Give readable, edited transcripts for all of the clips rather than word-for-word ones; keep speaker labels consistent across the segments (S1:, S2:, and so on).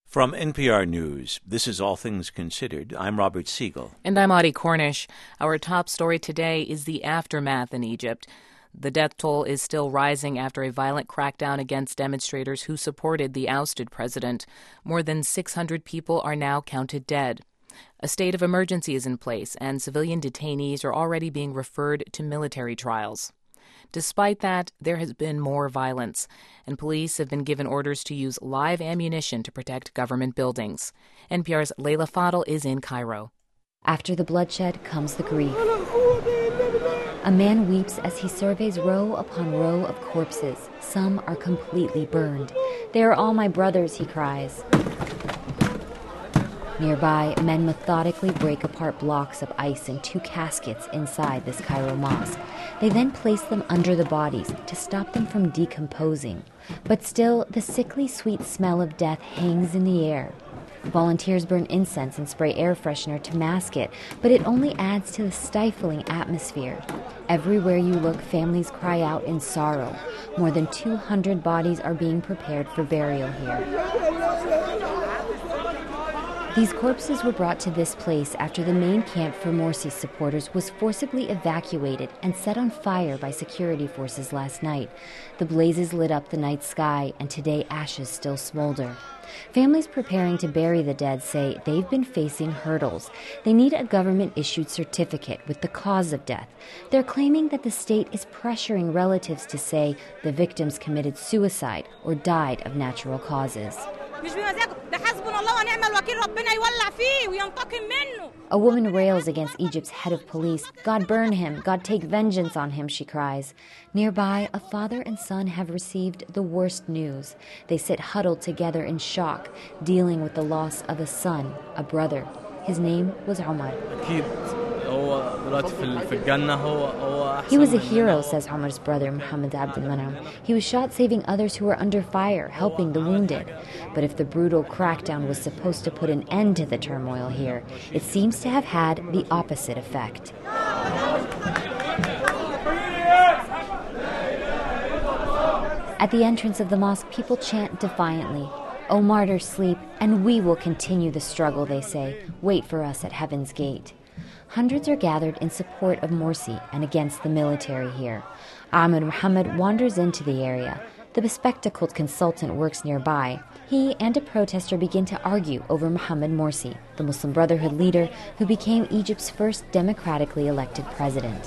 S1: From NPR News, this is All Things Considered. I'm Robert Siegel.
S2: And I'm Audie Cornish. Our top story today is the aftermath in Egypt. The death toll is still rising after a violent crackdown against demonstrators who supported the ousted president. More than 600 people are now counted dead. A state of emergency is in place, and civilian detainees are already being referred to military trials. Despite that, there has been more violence, and police have been given orders to use live ammunition to protect government buildings. NPR's Leila Fadel is in Cairo.
S3: After the bloodshed comes the grief. A man weeps as he surveys row upon row of corpses. Some are completely burned. "They are all my brothers," he cries. Nearby, men methodically break apart blocks of ice in 2 caskets inside this Cairo mosque. They then place them under the bodies to stop them from decomposing. But still, the sickly sweet smell of death hangs in the air. Volunteers burn incense and spray air freshener to mask it, but it only adds to the stifling atmosphere. Everywhere you look, families cry out in sorrow. More than 200 bodies are being prepared for burial here. These corpses were brought to this place after the main camp for Morsi supporters was forcibly evacuated and set on fire by security forces last night. The blazes lit up the night sky, and today ashes still smolder. Families preparing to bury the dead say they've been facing hurdles. They need a government-issued certificate with the cause of death. They're claiming that the state is pressuring relatives to say the victims committed suicide or died of natural causes. A woman rails against Egypt's head of police. "God burn him, God take vengeance on him," she cries. Nearby, a father and son have received the worst news. They sit huddled together in shock, dealing with the loss of a son, a brother. His name was Omar. He was a hero, says Omar's brother, Mohammed Abdel Manam. He was shot saving others who were under fire, helping the wounded. But if the brutal crackdown was supposed to put an end to the turmoil here, it seems to have had the opposite effect. At the entrance of the mosque, people chant defiantly, "O martyrs, sleep, and we will continue the struggle," they say. "Wait for us at heaven's gate." Hundreds are gathered in support of Morsi and against the military here. Ahmed Mohammed wanders into the area. The bespectacled consultant works nearby. He and a protester begin to argue over Mohammed Morsi, the Muslim Brotherhood leader who became Egypt's first democratically elected president.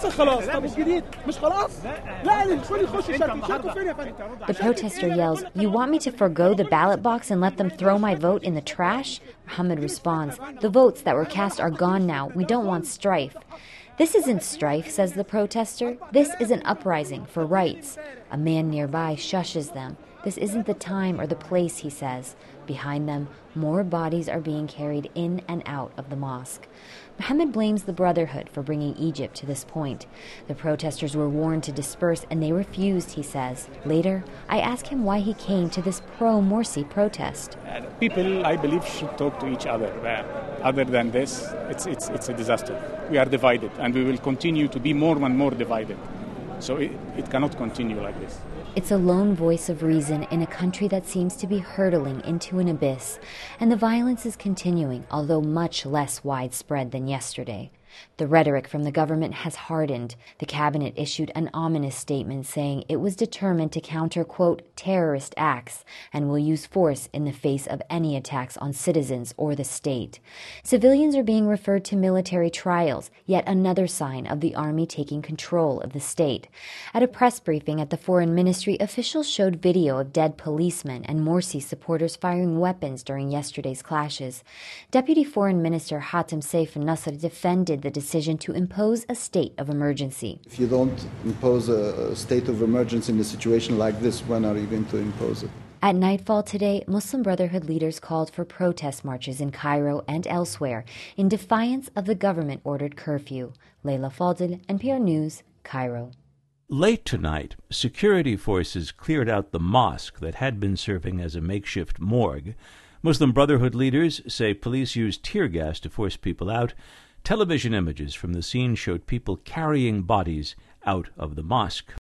S3: The protester yells, "You want me to forgo the ballot box and let them throw my vote in the trash?" Mohammed responds, "The votes that were cast are gone now. We don't want strife." "This isn't strife," says the protester. "This is an uprising for rights." A man nearby shushes them. "This isn't the time or the place," he says. Behind them, more bodies are being carried in and out of the mosque. Mohammed blames the Brotherhood for bringing Egypt to this point. The protesters were warned to disperse, and they refused, he says. Later, I ask him why he came to this pro-Morsi protest.
S4: People, I believe, should talk to each other. Other than this, it's a disaster. We are divided, and we will continue to be more and more divided. So it cannot continue like this.
S3: It's a lone voice of reason in a country that seems to be hurtling into an abyss, and the violence is continuing, although much less widespread than yesterday. The rhetoric from the government has hardened. The cabinet issued an ominous statement saying it was determined to counter, quote, terrorist acts and will use force in the face of any attacks on citizens or the state. Civilians are being referred to military trials, yet another sign of the army taking control of the state. At a press briefing at the Foreign Ministry, officials showed video of dead policemen and Morsi supporters firing weapons during yesterday's clashes. Deputy Foreign Minister Hatem Saif al-Nasr defended the decision to impose a state of emergency.
S5: If you don't impose a state of emergency in a situation like this, when are you going to impose it?
S3: At nightfall today, Muslim Brotherhood leaders called for protest marches in Cairo and elsewhere in defiance of the government-ordered curfew. Leila Fadel, NPR News, Cairo.
S1: Late tonight, security forces cleared out the mosque that had been serving as a makeshift morgue. Muslim Brotherhood leaders say police used tear gas to force people out. Television images from the scene showed people carrying bodies out of the mosque.